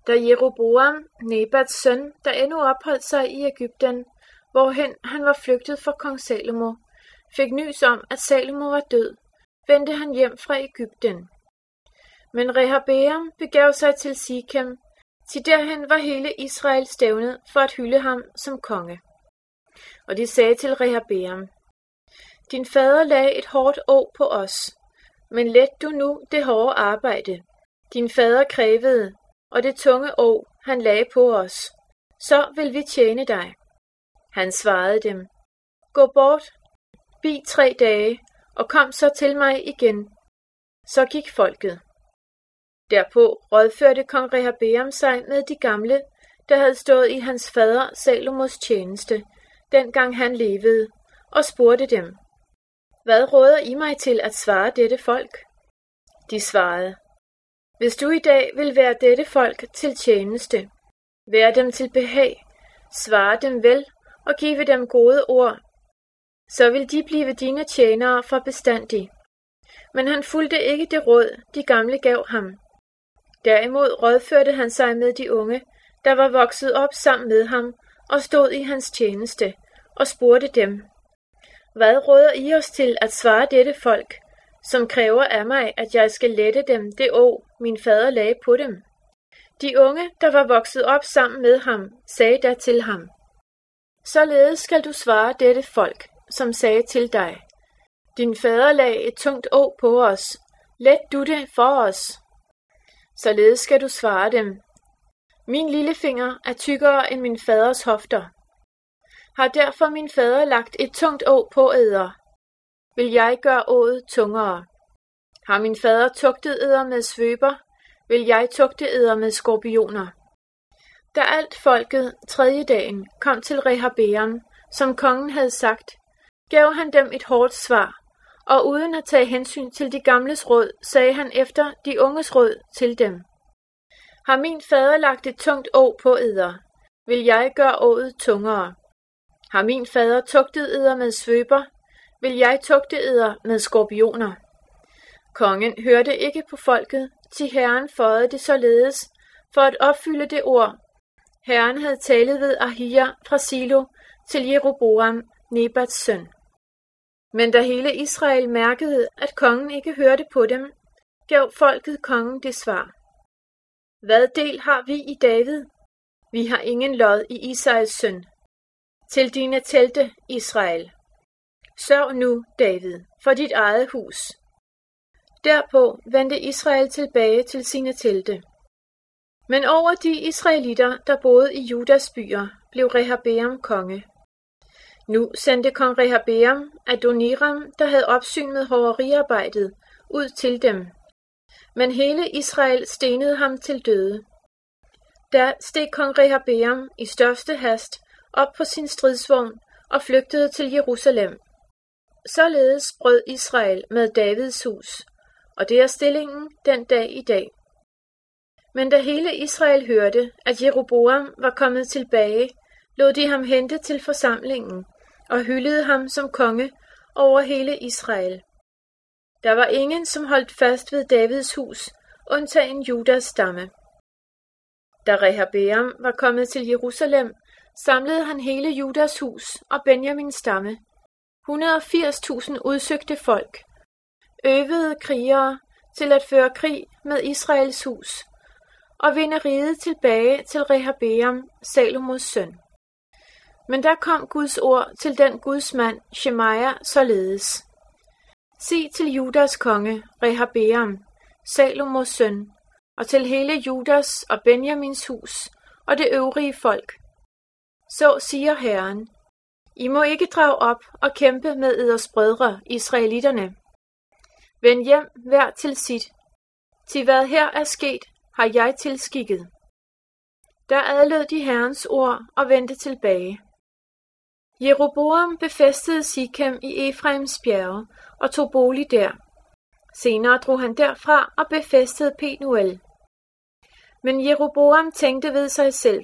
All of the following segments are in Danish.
Da Jeroboam, Nebats søn, der endnu opholdt sig i Egypten, hvorhen han var flygtet fra kong Salomo, fik nys om, at Salomo var død, vendte han hjem fra Egypten. Men Rehabeam begav sig til Sikem, til derhen var hele Israel stævnet for at hylde ham som konge. Og de sagde til Rehabeam: Din fader lagde et hårdt åg på os, men let du nu det hårde arbejde. Din fader krævede, og det tunge åg han lagde på os. Så vil vi tjene dig. Han svarede dem: Gå bort, bi 3 dage, og kom så til mig igen. Så gik folket. Derpå rådførte kong Rehabeam sig med de gamle, der havde stået i hans fader Salomos tjeneste, dengang han levede, og spurgte dem: Hvad råder I mig til at svare dette folk? De svarede: Hvis du i dag vil være dette folk til tjeneste, vær dem til behag, svare dem vel og give dem gode ord, så vil de blive dine tjenere for bestandig. Men han fulgte ikke det råd, de gamle gav ham. Derimod rådførte han sig med de unge, der var vokset op sammen med ham og stod i hans tjeneste, og spurgte dem: Hvad råder I os til at svare dette folk, som kræver af mig, at jeg skal lette dem det åg, min fader lagde på dem? De unge, der var vokset op sammen med ham, sagde da til ham: Således skal du svare dette folk, som sagde til dig: Din fader lagde et tungt åg på os, let du det for os. Således skal du svare dem: Min lillefinger er tykkere end min faders hofter. Har derfor min fader lagt et tungt åg på eder, vil jeg gøre åget tungere. Har min fader tugtet eder med svøber, vil jeg tugte eder med skorpioner. Da alt folket 3. dagen kom til Rehabeam, som kongen havde sagt, gav han dem et hårdt svar, og uden at tage hensyn til de gamles råd, sagde han efter de unges råd til dem: Har min fader lagt et tungt åg på eder, vil jeg gøre åget tungere. Har min fader tugtet eder med svøber, vil jeg tugte eder med skorpioner. Kongen hørte ikke på folket, til Herren føjede det således, for at opfylde det ord, Herren havde talet ved Ahia fra Silo til Jeroboam, Nebats søn. Men da hele Israel mærkede, at kongen ikke hørte på dem, gav folket kongen det svar: Hvad del har vi i David? Vi har ingen lod i Israels søn. Til dine telte, Israel. Sørg nu, David, for dit eget hus. Derpå vendte Israel tilbage til sine telte. Men over de israelitter, der boede i Judas byer, blev Rehabeam konge. Nu sendte kong Rehabeam Adoniram, der havde opsyn med hoveriarbejdet, ud til dem. Men hele Israel stenede ham til døde. Da steg kong Rehabeam i største hast op på sin stridsvogn og flygtede til Jerusalem. Således brød Israel med Davids hus, og det er stillingen den dag i dag. Men da hele Israel hørte, at Jeroboam var kommet tilbage, lod de ham hente til forsamlingen og hyldede ham som konge over hele Israel. Der var ingen, som holdt fast ved Davids hus, undtagen Judas stamme. Da Rehabeam var kommet til Jerusalem, samlede han hele Judas hus og Benjamins stamme, 180.000 udsøgte folk, øvede krigere til at føre krig med Israels hus, og vinde riget tilbage til Rehabeam, Salomos søn. Men der kom Guds ord til den Guds mand, Shemaja, således: Sig til Judas konge, Rehabeam, Salomos søn, og til hele Judas og Benjamins hus og det øvrige folk. Så siger Herren: I må ikke drage op og kæmpe med eders brødre, israelitterne. Vend hjem hver til sit. Til hvad her er sket, har jeg tilskikket. Der adlød de Herrens ord og vendte tilbage. Jeroboam befæstede Sikem i Efraims bjerge og tog bolig der. Senere drog han derfra og befæstede Penuel. Men Jeroboam tænkte ved sig selv: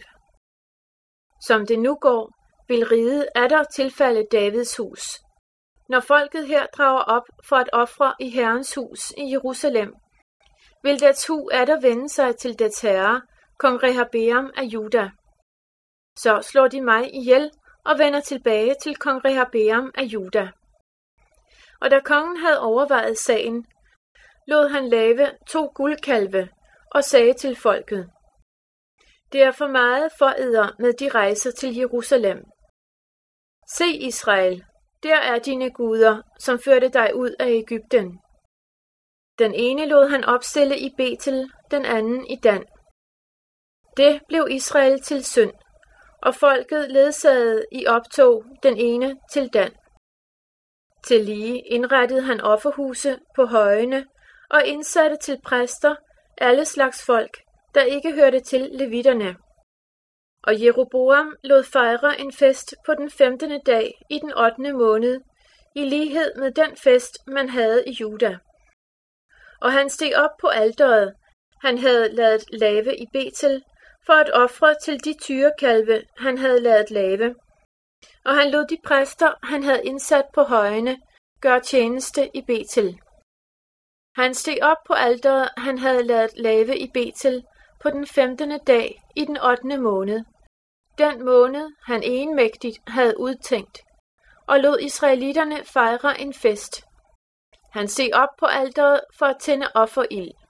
Som det nu går, vil riget atter tilfalde Davids hus. Når folket her drager op for at ofre i Herrens hus i Jerusalem, vil dets hu atter vende sig til dets herre kong Rehabeam af Juda. Så slår de mig ihjel og vender tilbage til kong Rehabeam af Juda. Og da kongen havde overvejet sagen, lod han lave 2 guldkalve og sagde til folket: Det er for meget for eder med de rejser til Jerusalem. Se Israel, der er dine guder, som førte dig ud af Egypten. Den ene lod han opstille i Betel, den anden i Dan. Det blev Israel til synd, og folket ledsagede i optog den ene til Dan. Tillige indrettede han offerhuse på højene og indsatte til præster alle slags folk, der ikke hørte til levitterne. Og Jeroboam lod fejre en fest på den 15. dag i den 8. måned, i lighed med den fest, man havde i Juda. Og han steg op på alteret, han havde ladet lave i Betel, for at ofre til de tyrekalve, han havde ladet lave. Og han lod de præster, han havde indsat på højene, gøre tjeneste i Betel. Han steg op på alteret, han havde ladet lave i Betel, på den 15. dag i den 8. måned. Den måned, han enmægtigt havde udtænkt, og lod israelitterne fejre en fest. Han steg op på alteret for at tænde offerild.